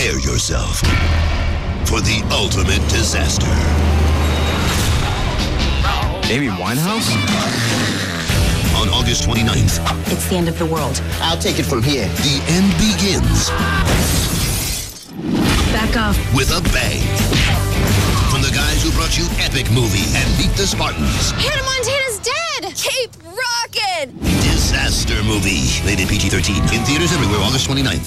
prepare yourself for the ultimate disaster. Amy Winehouse? On August 29th, It's the end of the world. I'll take it from here. the end begins Back off. with a bang. From the guys who brought you Epic Movie and Meet the Spartans, Hannah Montana's dead! Keep rockin'! Disaster Movie, rated PG-13, in theaters everywhere August 29th.